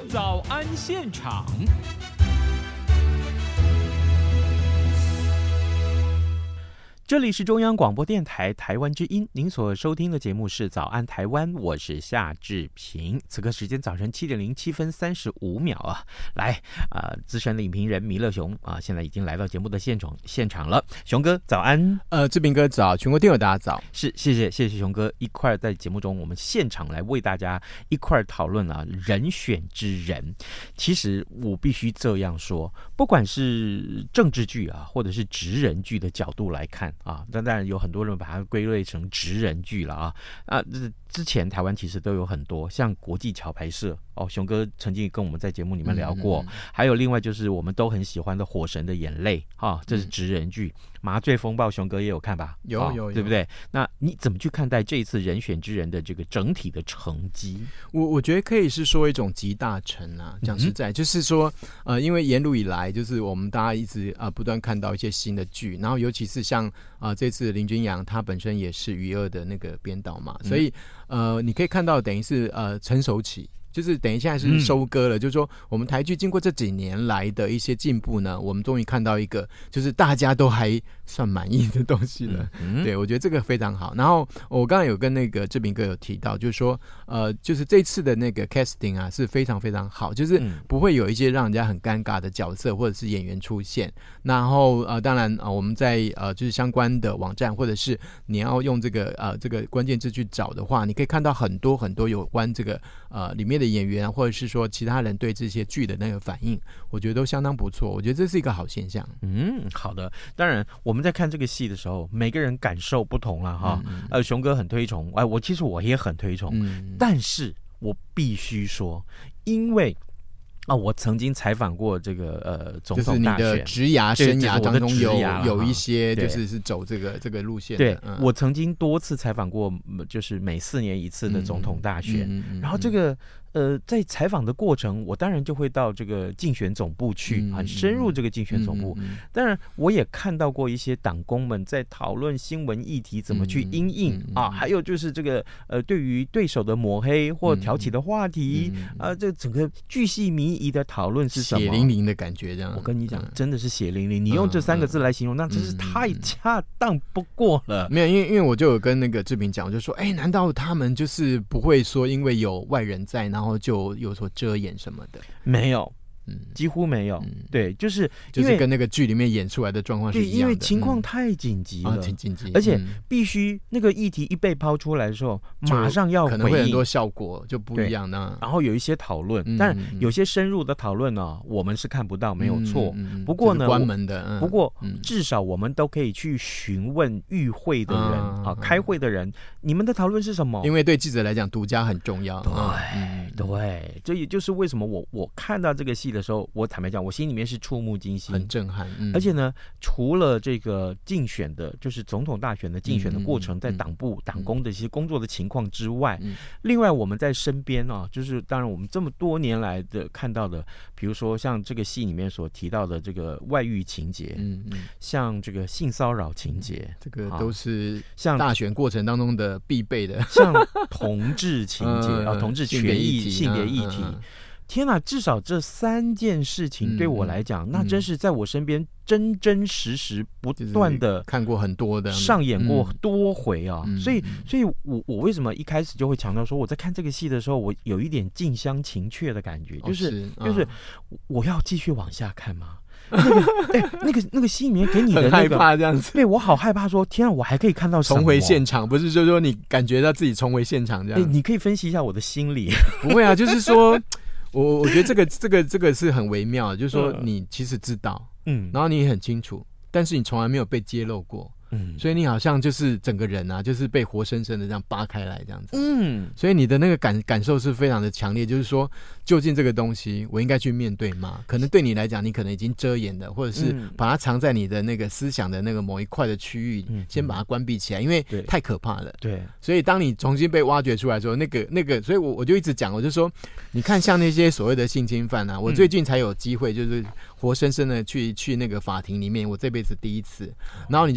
早安现场。这里是中央广播电台台湾之音，您所收听的节目是早安台湾，我是夏志平。此刻时间早晨7点07分35秒啊，来资深的影评人弥勒熊啊，现在已经来到节目的现场了。熊哥早安。 志平哥早，全国听友大家早。 是，谢谢熊哥一块在节目中，我们现场来为大家一块讨论人选之人。其实我必须这样说，不管是政治剧啊，或者是职人剧的角度来看。当然有很多人把它归类成职人剧了之前台湾其实都有很多，像国际桥牌社熊哥曾经跟我们在节目里面聊过，还有另外就是我们都很喜欢的《火神的眼泪》这是职人剧。麻醉风暴熊哥也有看吧？ 有， 对不对？那你怎么去看待这一次人选之人的这个整体的成绩？ 我觉得可以是说一种集大成啊。讲实在，就是说因为沿路以来，就是我们大家一直不断看到一些新的剧，然后尤其是像这次林君阳他本身也是余二的那个编导嘛，所以你可以看到等于是成熟期。就是等于现在是收割了，就是说我们台剧经过这几年来的一些进步呢，我们终于看到一个就是大家都还算满意的东西了。对，我觉得这个非常好。然后我刚刚有跟那个志平哥有提到，就是说就是这次的那个 casting 啊是非常非常好，就是不会有一些让人家很尴尬的角色或者是演员出现。然后当然我们在就是相关的网站或者是你要用这个关键字去找的话，你可以看到很多很多有关这个里面的演员或者是说其他人对这些剧的那个反应，我觉得都相当不错。我觉得这是一个好现象。 好的。当然我们在看这个戏的时候，每个人感受不同了哈。熊哥很推崇，其实我也很推崇，但是我必须说，因为我曾经采访过这个总统大选， 就是你的职涯生涯当中有一些就是走这个路线的。 对，我曾经多次采访过，就是每4年一次的总统大选，然后这个在采访的过程，我当然就会到这个竞选总部去，很深入这个竞选总部。当然，我也看到过一些党工们在讨论新闻议题怎么去因应还有就是这个对于对手的抹黑或挑起的话题这整个巨细靡遗的讨论是什么？ 血淋淋的感觉，这样。 我跟你讲，真的是血淋淋。你用这3个字来形容，那真是太恰当不过了。 没有，因为我就有跟那个志平讲，我就说，难道他们就是不会说因为有外人在，然后就有所遮掩什么的？ 没有，几乎没有。对，就是跟那个剧里面演出来的状况是一样的。 因为情况太紧急了， 挺紧急， 而且必须那个议题一被抛出来的时候，马上要回应， 可能会很多效果就不一样呢。 然后有一些讨论，但有些深入的讨论呢，我们是看不到，没有错。不过呢， 关门的。 不过至少我们都可以去询问与会的人开会的人，你们的讨论是什么？ 因为对记者来讲，独家很重要。 对，这也就是为什么我看到这个戏的时候，我坦白讲，我心里面是触目惊心， 很震撼。 而且呢，除了这个竞选的，就是总统大选的竞选的过程，在党部党工的一些工作的情况之外，另外我们在身边就是当然我们这么多年来的看到的，比如说像这个戏里面所提到的这个外遇情节，像这个性骚扰情节， 这个都是像大选过程当中的必备的， 像同志情节同志权益、性别议题。天哪，至少这3件事情对我来讲，那真是在我身边真真实实不断的看过很多的上演过多回所以我为什么一开始就会强调说，我在看这个戏的时候，我有一点近乡情怯的感觉，就是我要继续往下看吗？那个戏里面给你的很害怕这样子。 对，我好害怕说，天啊，我还可以看到什么？ 重回现场，不是说你感觉到自己重回现场这样。 你可以分析一下我的心理。 不会啊，就是说我觉得这个是很微妙的，就是说你其实知道，然后你也很清楚，但是你从来没有被揭露过。所以你好像就是整个人就是被活生生的这样扒开来这样子。所以你的那个感受是非常的强烈，就是说究竟这个东西我应该去面对吗？可能对你来讲，你可能已经遮掩了，或者是把它藏在你的那个思想的那个某一块的区域，先把它关闭起来，因为太可怕了。对，所以当你重新被挖掘出来的时候，那个，所以我就一直讲，我就说，你看像那些所谓的性侵犯我最近才有机会，就是活生生的去那个法庭里面，我这辈子第一次，然后你就会发现。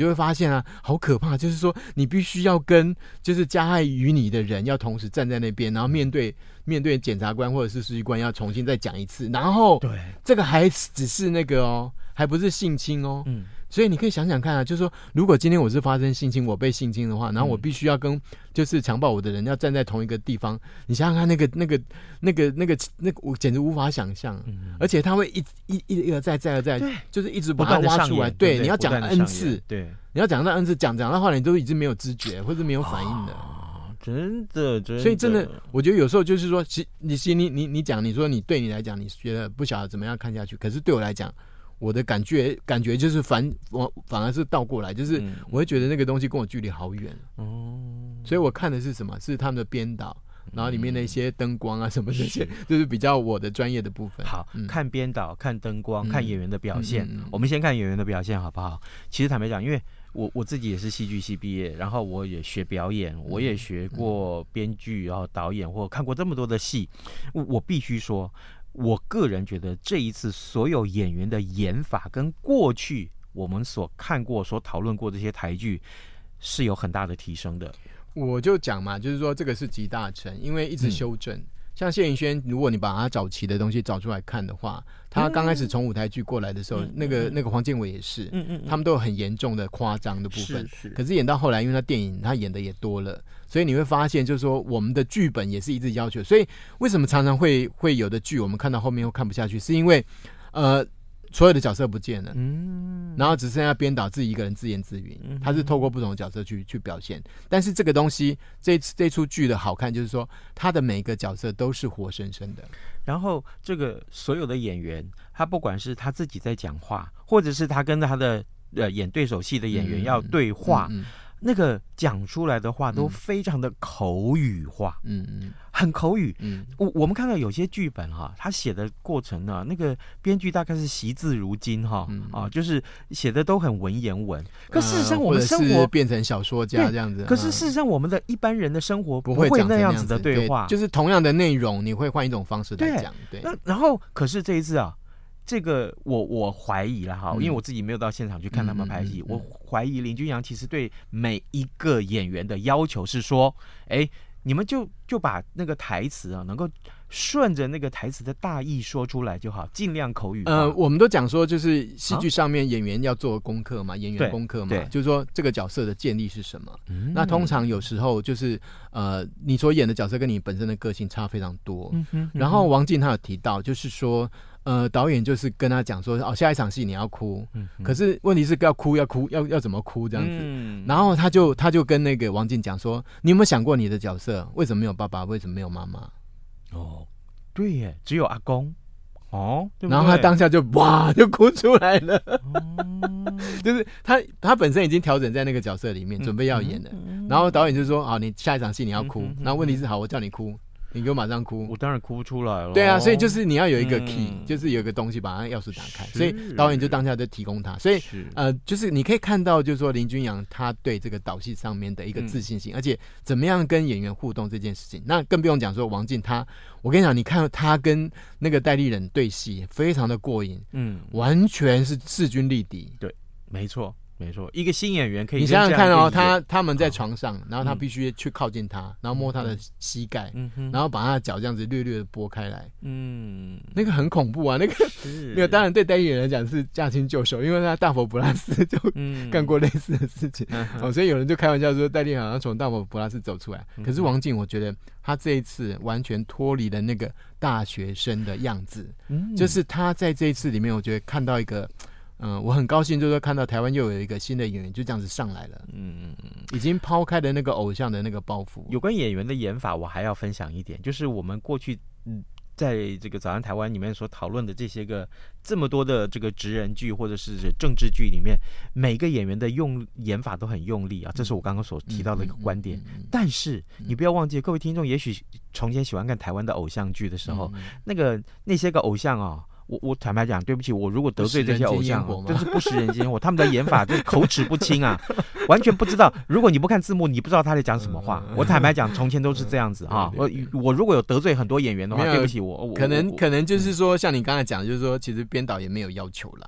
现啊，好可怕，就是说你必须要跟就是加害于你的人要同时站在那边，然后面对检察官或者是书记官要重新再讲一次，然后对这个还只是那个哦，还不是性侵哦。所以你可以想想看啊，就是说，如果今天我是发生性侵，我被性侵的话，然后我必须要跟就是强暴我的人要站在同一个地方，你想想看，那个，我简直无法想象。而且他会一而再再而再，就是一直把它挖出来。对，你要讲 N 次， 对， 你要讲到 N 次，讲到后来你都已经没有知觉或者没有反应了。 真的， 所以真的，我觉得有时候就是说，你讲，你说你对你来讲，你觉得不晓得怎么样看下去，可是对我来讲。我的感觉就是反而是倒过来，就是我会觉得那个东西跟我距离好远。所以我看的是什么？是他们的编导，然后里面的一些灯光啊什么这些，就是比较我的专业的部分。 好，看编导，看灯光，看演员的表现。我们先看演员的表现好不好？其实坦白讲，因为我自己也是戏剧系毕业，然后我也学表演，我也学过编剧，然后导演，或看过这么多的戏，我必须说。我个人觉得这一次所有演员的演法跟过去我们所看过、所讨论过这些台剧是有很大的提升的。 我就讲嘛，就是说这个是集大成，因为一直修正。像谢盈萱，如果你把他早期的东西找出来看的话，他刚开始从舞台剧过来的时候，那个黄建伟也是，他们都有很严重的夸张的部分。可是演到后来，因为他电影他演的也多了，所以你会发现，就是说我们的剧本也是一直要求。所以为什么常常会有的剧我们看到后面又看不下去，是因为所有的角色不见了，然后只剩下编导自己一个人自言自语，他是透过不同的角色去表现。但是这个东西，这出剧的好看，就是说他的每一个角色都是活生生的。 然后这个所有的演员，他不管是他自己在讲话，或者是他跟他的演对手戏的演员要对话，那个讲出来的话都非常的口语化，很口语。我们看到有些剧本哈，他写的过程呢，那个编剧大概是惜字如金哈，就是写的都很文言文。可事实上，我们生活变成小说家这样子。 可是事实上，我们的一般人的生活不会那样子的对话， 就是同样的内容，你会换一种方式来讲。对， 然后可是这一次啊。这个我怀疑了哈，因为我自己没有到现场去看他们拍戏，我怀疑林君阳其实对每一个演员的要求是说，你们就把那个台词啊，能够顺着那个台词的大意说出来就好，尽量口语化。 我们都讲说，就是戏剧上面演员要做功课嘛，演员功课嘛，就是说这个角色的建立是什么。那通常有时候就是你所演的角色跟你本身的个性差非常多。然后王静他有提到，就是说。导演就是跟他讲说，下一场戏你要哭，可是问题是要哭要怎么哭这样子，然后他就跟那个王静讲说，你有没有想过你的角色为什么没有爸爸，为什么没有妈妈？ 对耶，只有阿公对不对？ 然后他当下就哇就哭出来了，就是他本身已经调整在那个角色里面，准备要演了，然后导演就说，好，你下一场戏你要哭，然后问题是好，我叫你哭。你给我马上哭， 我当然哭不出来了。 对啊，所以就是你要有一个 key，就是有一个东西把它钥匙打开，所以导演就当下就提供他。所以就是你可以看到，就是说林君阳他对这个导戏上面的一个自信心，而且怎么样跟演员互动这件事情，那更不用讲说王静我跟你讲，你看他跟那个戴立忍对戏，非常的过瘾，完全是势均力敌。 对，没错。一个新演员可以， 你想想看哦，他们在床上，然后他必须去靠近他，然后摸他的膝盖，然后把他的脚这样子略略的拨开来，那个很恐怖啊，那个当然对戴立忍来讲是驾轻就熟，因为他大佛普拉斯就干过类似的事情，所以有人就开玩笑说戴立忍好像从大佛普拉斯走出来，可是王静我觉得他这一次完全脱离了那个大学生的样子，就是他在这一次里面，我觉得看到一个。我很高兴，就是说看到台湾又有一个新的演员就这样子上来了，已经抛开了那个偶像的那个包袱。 有关演员的演法，我还要分享一点，就是我们过去在这个早安台湾里面所讨论的这些个这么多的这个职人剧或者是政治剧里面，每个演员的演法都很用力啊，这是我刚刚所提到的一个观点。但是你不要忘记，各位听众也许从前喜欢看台湾的偶像剧的时候，那些个偶像啊。我坦白讲，对不起，我如果得罪这些偶像，真是不食人间烟火。他们的演法就是口齿不清啊，完全不知道。如果你不看字幕，你不知道他在讲什么话。我坦白讲，从前都是这样子啊。我如果有得罪很多演员的话，对不起，我可能就是说，像你刚才讲的，就是说，其实编导也没有要求啦。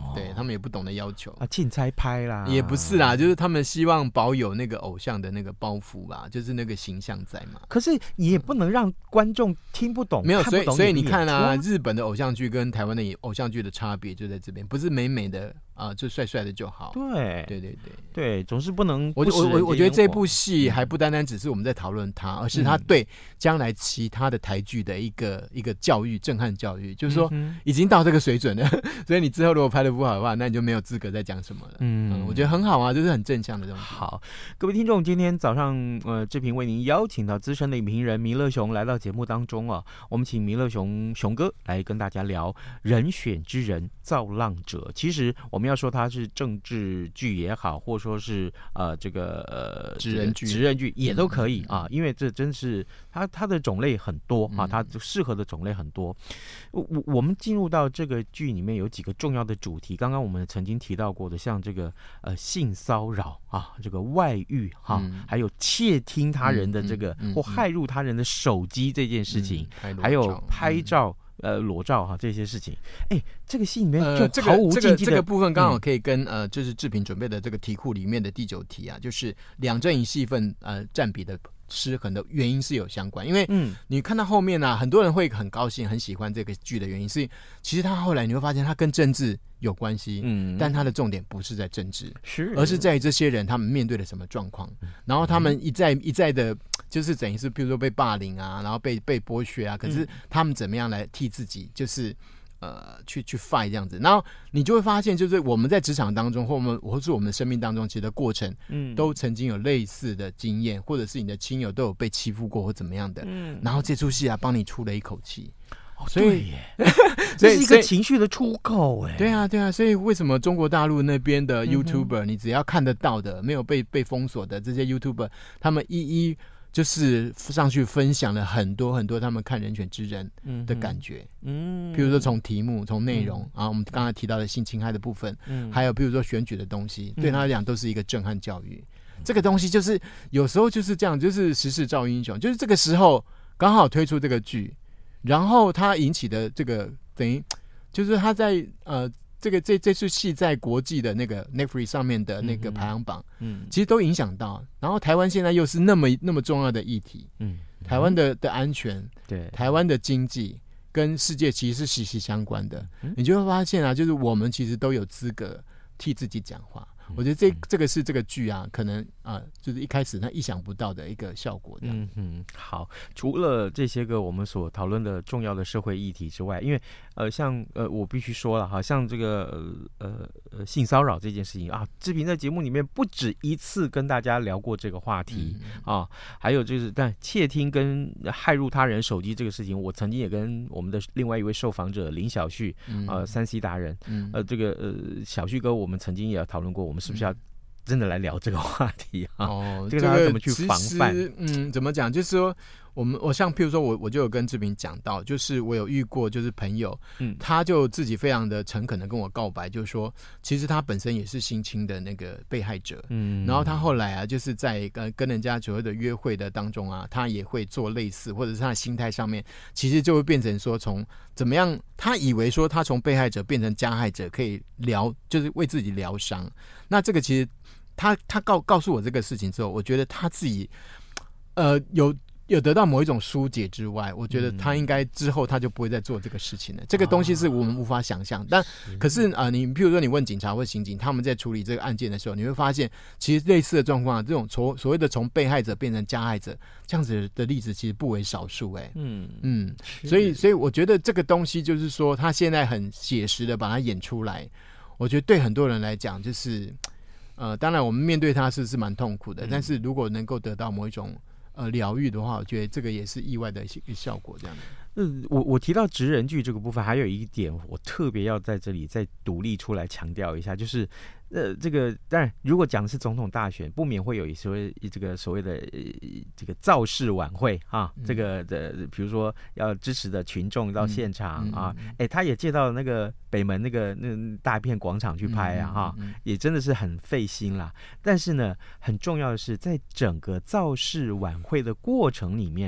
对他们也不懂得要求啊，竞猜拍啦， 也不是啦，就是他们希望保有那个偶像的那个包袱吧，就是那个形象在嘛。 可是也不能让观众听不懂， 没有，所以你看啊， 日日本的偶像剧跟台湾的偶像剧的差别就在这边，不是美美的就帅帅的就好。 对，总是不能我觉得这部戏还不单单只是我们在讨论它，而是它对将来其他的台剧的一个教育，震撼教育，就是说已经到这个水准了，所以你之后如果拍得不好的话，那你就没有资格再讲什么了。我觉得很好啊，就是很正向的东西。 好，各位听众，今天早上志平为您邀请到资深的影评人弥勒熊来到节目当中啊，我们请弥勒熊哥来跟大家聊人选之人造浪者。其实我们要说它是政治剧也好，或者说是职人剧也都可以啊，因为这真是它的种类很多啊，它适合的种类很多。我们进入到这个剧里面有几个重要的主题，刚刚我们曾经提到过的，像这个性骚扰啊，这个外遇哈，还有窃听他人的这个或骇入他人的手机这件事情，还有拍照。裸照哈这些事情，这个戏里面就毫无禁忌的这个部分刚好可以跟就是志平准备的这个题库里面的第9题啊，就是两阵营戏份占比的失衡的原因是有相关，因为你看到后面啊，很多人会很高兴很喜欢这个剧的原因是，其实他后来你会发现他跟政治有关系，但他的重点不是在政治，而是在于这些人他们面对了什么状况，然后他们一再的，就是等于是比如说被霸凌啊，然后被剥削啊，可是他们怎么样来替自己就是去 fight 这样子，然后你就会发现，就是我们在职场当中，或是我们的生命当中，其实的过程，都曾经有类似的经验，或者是你的亲友都有被欺负过或怎么样的，然后这出戏啊，帮你出了一口气。 所以这是一个情绪的出口对啊，所以为什么中国大陆那边的 YouTuber，你只要看得到的，没有被封锁的这些 YouTuber， 他们一就是上去分享了很多很多他们看人选之人的感觉，譬如说从题目、从内容啊，我们刚才提到的性侵害的部分，还有譬如说选举的东西，对他来讲都是一个震撼教育。这个东西就是有时候就是这样，就是时势造英雄，就是这个时候刚好推出这个剧，然后他引起的这个等于就是他在这出戏在国际的那个 Netflix 上面的那个排行榜，其实都影响到。然后台湾现在又是那么重要的议题，台湾的安全，对，台湾的经济跟世界其实是息息相关的。你就会发现啊，就是我们其实都有资格替自己讲话。我觉得这个是这个剧啊，可能就是一开始他意想不到的一个效果。 好，除了这些个我们所讨论的重要的社会议题之外，因为像我必须说了哈，像这个性骚扰这件事情啊，志平在节目里面不止一次跟大家聊过这个话题啊，还有就是但窃听跟骇入他人手机这个事情，我曾经也跟我们的另外一位受访者林小旭3C 达人，这个小旭哥，我们曾经也讨论过，我们是不是要真的来聊这个话题啊？这个他怎么去防范？ 怎么讲？就是说，我像譬如说我就有跟志平讲到，就是我有遇过，就是朋友，他就自己非常的诚恳的跟我告白，就是说，其实他本身也是性侵的那个被害者，然后他后来啊，就是在跟人家所谓的约会的当中啊，他也会做类似，或者是他的心态上面，其实就会变成说，从怎么样，他以为说他从被害者变成加害者，可以就是为自己疗伤。那这个其实他告诉我这个事情之后，我觉得他自己有得到某一种疏解之外，我觉得他应该之后他就不会再做这个事情了。这个东西是我们无法想象，但可是你譬如说你问警察或刑警，他们在处理这个案件的时候，你会发现其实类似的状况，这种所谓的从被害者变成加害者这样子的例子其实不为少数。所以我觉得这个东西就是说，他现在很写实的把它演出来，我觉得对很多人来讲就是当然我们面对它是蛮痛苦的，但是如果能够得到某一种疗愈的话，我觉得这个也是意外的一个效果。这样的， 我提到职人剧这个部分，还有一点我特别要在这里再独立出来强调一下，就是这个当然，如果讲的是总统大选，不免会有所谓的这个造势晚会啊，这个比如说要支持的群众到现场啊，他也借到那个北门那大片广场去拍啊，也真的是很费心啦。但是呢，很重要的是，在整个造势晚会的过程里面，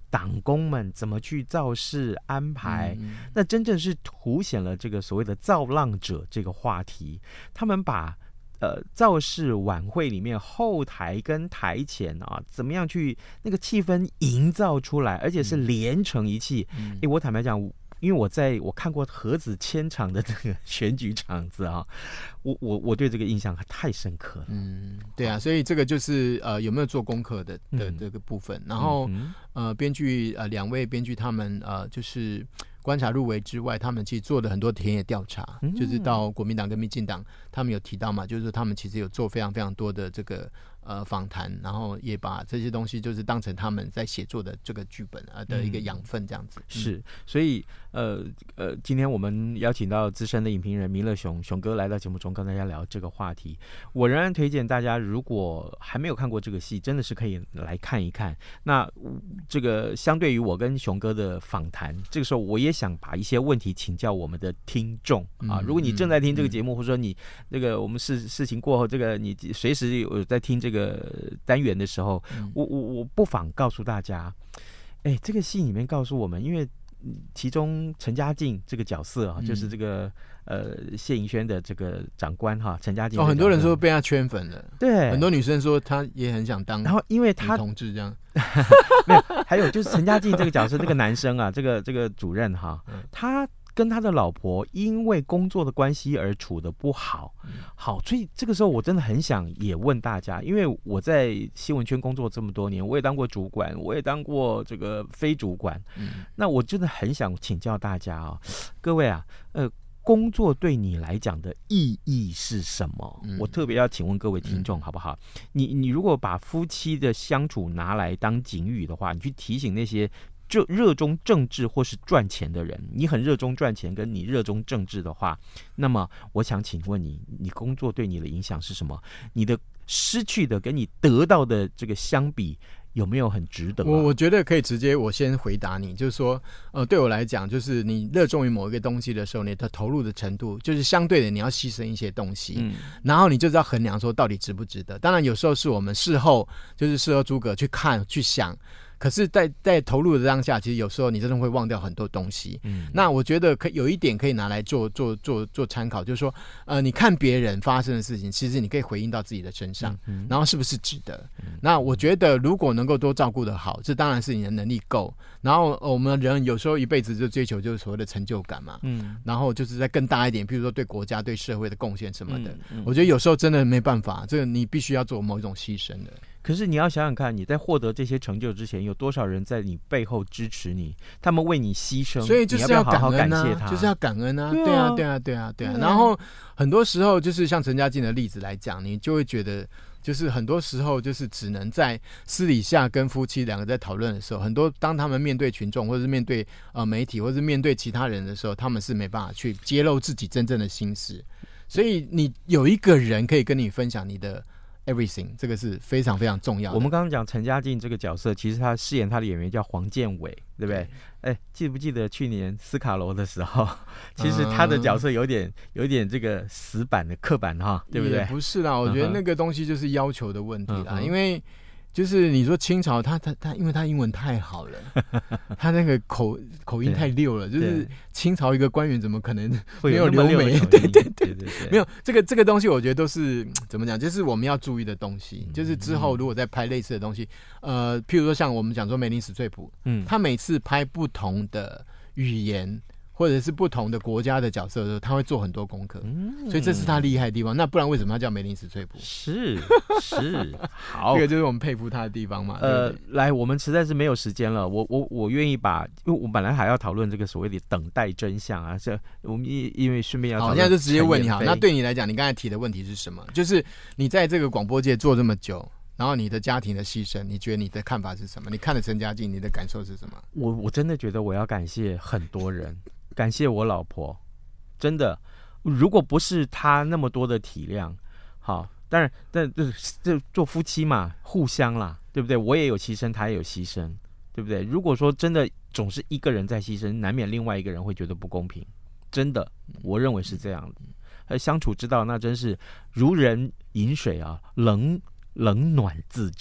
党工们怎么去造势安排，那真正是凸显了这个所谓的造浪者这个话题。他们把造势晚会里面后台跟台前啊，怎么样去那个气氛营造出来，而且是连成一气。我坦白讲，因为我看过盒子千场的这个选举场子啊，我对这个印象太深刻了。 对啊，所以这个就是有没有做功课的这个部分。然后编剧2位编剧他们就是观察入围之外，他们其实做了很多田野调查，就是到国民党跟民进党，他们有提到嘛，就是他们其实有做非常非常多的这个访谈，然后也把这些东西就是当成他们在写作的这个剧本的一个养分这样子。 是，所以今天我们邀请到资深的影评人弥勒熊哥来到节目中跟大家聊这个话题。我仍然推荐大家，如果还没有看过这个戏，真的是可以来看一看。那这个相对于我跟熊哥的访谈，这个时候我也想把一些问题请教我们的听众啊。如果你正在听这个节目，或者说你这个我们事情过后，这个你随时有在听这个单元的时候，我不妨告诉大家，这个戏里面告诉我们，因为其中陈嘉靖这个角色啊，就是这个谢盈萱的这个长官哈，陈嘉靖。 很多人说被他圈粉了， 对， 很多女生说她也很想当， 然后因为他同志这样， 没有，还有就是陈嘉靖这个角色，这个男生啊，这个主任哈，他跟他的老婆因为工作的关系而处得不好，所以这个时候我真的很想也问大家，因为我在新闻圈工作这么多年，我也当过主管，我也当过这个非主管，那我真的很想请教大家各位啊，工作对你来讲的意义是什么？我特别要请问各位听众好不好？你如果把夫妻的相处拿来当警语的话，你去提醒那些热衷政治或是赚钱的人，你很热衷赚钱跟你热衷政治的话，那么我想请问你工作对你的影响是什么？你的失去的跟你得到的这个相比，有没有很值得我觉得可以直接我先回答你，就是说对我来讲，就是你热衷于某一个东西的时候，你的投入的程度就是相对的你要牺牲一些东西，然后你就知道衡量说到底值不值得。当然有时候是我们事后诸葛去看去想，可是在投入的当下，其实有时候你真的会忘掉很多东西。那我觉得有一点可以拿来做参考，就是说你看别人发生的事情，其实你可以回应到自己的身上，然后是不是值得。那我觉得如果能够多照顾得好，这当然是你的能力够。然后我们人有时候一辈子就追求就是所谓的成就感嘛，然后就是再更大一点，比如说对国家对社会的贡献什么的，我觉得有时候真的没办法，这个你必须要做某一种牺牲的。 可是你要想想看，你在获得这些成就之前，有多少人在你背后支持你？他们为你牺牲， 所以就是要好好感谢他， 就是要感恩啊！对啊。然后很多时候就是像陈嘉靖的例子来讲，你就会觉得，就是很多时候就是只能在私底下跟夫妻两个在讨论的时候，很多当他们面对群众，或者是面对媒体，或者是面对其他人的时候，他们是没办法去揭露自己真正的心事。所以你有一个人可以跟你分享你的everything， 这个是非常非常重要的。 我们刚刚讲陈嘉靖这个角色，其实他饰演他的演员叫黄建伟，对不对？记不记得去年斯卡罗的时候，其实他的角色有点这个死板的刻板哈，对不对？ 也不是啦，我觉得那个东西就是要求的问题啦，因为就是你说清朝他因为他英文太好了，他那个口音太溜了，就是清朝一个官员怎么可能没有留美？对，没有这个东西，我觉得都是怎么讲，就是我们要注意的东西。就是之后如果再拍类似的东西，譬如说像我们讲说梅林史翠普，他每次拍不同的语言，或者是不同的国家的角色的时候，他会做很多功课，所以这是他厉害的地方。那不然为什么他叫梅林史翠普？ 是好， 这个就是我们佩服他的地方嘛。 来，我们实在是没有时间了，我愿意把，因为我本来还要讨论这个所谓的等待真相啊，这我们因为顺便要讨论。 好，现在就直接问你好，那对你来讲，你刚才提的问题是什么？就是你在这个广播界做这么久，然后你的家庭的牺牲，你觉得你的看法是什么？你看了陈嘉靖，你的感受是什么？ 我真的觉得我要感谢很多人。感谢我老婆，真的，如果不是她那么多的体谅，好，当然，但这做夫妻嘛，互相啦，对不对？我也有牺牲，她也有牺牲，对不对？如果说真的总是一个人在牺牲，难免另外一个人会觉得不公平，真的，我认为是这样的。相处之道，那真是如人饮水啊，冷暖自知。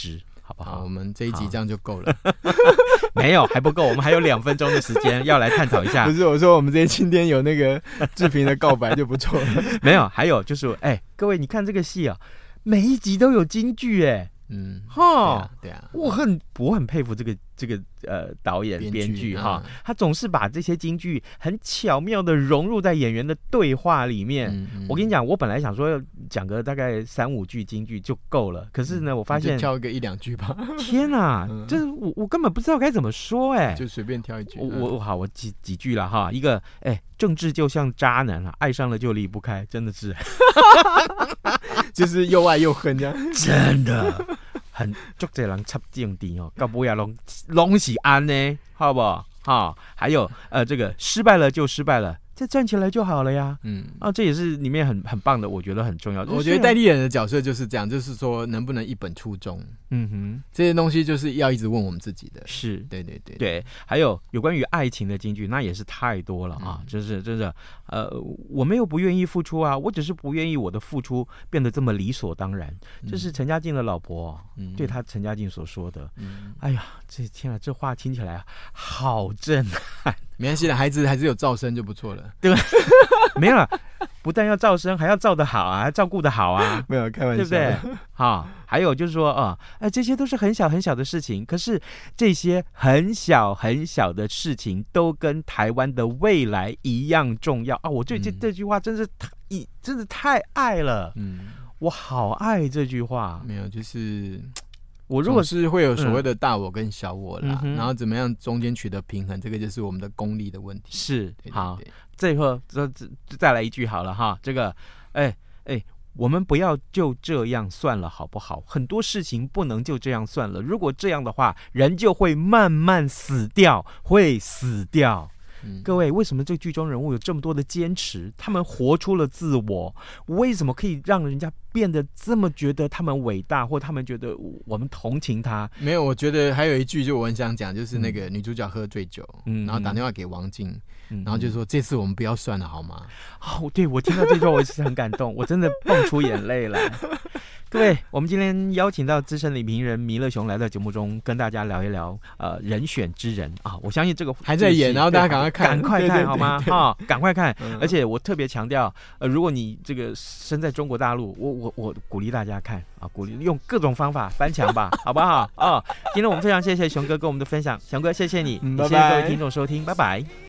好不好？ 我们这一集这样就够了。 没有，还不够，我们还有2分钟的时间要来探讨一下。 不是，我说我们今天有那个志平的告白就不错了。 没有，还有就是，各位，你看这个戏啊，每一集都有金句，对啊，我很佩服这个导演编剧哈，他总是把这些金句很巧妙的融入在演员的对话里面。我跟你讲，我本来想说讲个大概3-5句金句就够了，可是呢，我发现就挑一个1-2句吧。 天哪，这我根本不知道该怎么说就随便挑一句。 我几句了哈，一个政治就像渣男啊，爱上了就离不开，真的是， 就是又爱又恨这样， 真的。很足多人插政治到尾也拢是安呢，好不好？还有这个失败了就失败了，再站起来就好了呀。这也是里面很棒的，我觉得很重要。 我觉得代理人的角色就是这样，就是说能不能一本初衷。这些东西就是要一直问我们自己的。是，对。 还有关于爱情的金句，那也是太多了啊！就是真的，我没有不愿意付出啊，我只是不愿意我的付出变得这么理所当然。这是陈嘉静的老婆对他陈嘉静所说的。哎呀，天啊，这话听起来好震撼。 没关系的，孩子还是有噪声就不错了。 对，没有了，不但要噪声，还要照得好啊，照顾得好啊。 没有开玩笑， 对不对？好，还有就是说这些都是很小很小的事情，可是这些很小很小的事情都跟台湾的未来一样重要啊！我对这句话真的太爱了。我好爱这句话。 没有，就是我如果是会有所谓的大我跟小我啦，然后怎么样中间取得平衡，这个就是我们的功力的问题。 是，好，最后再来一句好了哈，这个我们不要就这样算了，好不好？很多事情不能就这样算了，如果这样的话，人就会慢慢死掉，会死掉。各位，为什么这剧中人物有这么多的坚持？他们活出了自我，为什么可以让人家变得这么觉得他们伟大，或他们觉得我们同情他？ 没有，我觉得还有一句就我很想讲，就是那个女主角喝醉酒，然后打电话给王静，然后就说这次我们不要算了好吗？ 对，我听到这句话我是很感动，我真的蹦出眼泪来。各位，我们今天邀请到资深影评人弥勒熊来到节目中，跟大家聊一聊人选之人啊！我相信这个还在演，然后大家赶快看好吗？赶快看！而且我特别强调，如果你这个身在中国大陆，我鼓励大家看啊，鼓励用各种方法翻墙吧，好不好？今天我们非常谢谢熊哥跟我们的分享，熊哥谢谢你，谢谢各位听众收听，拜拜。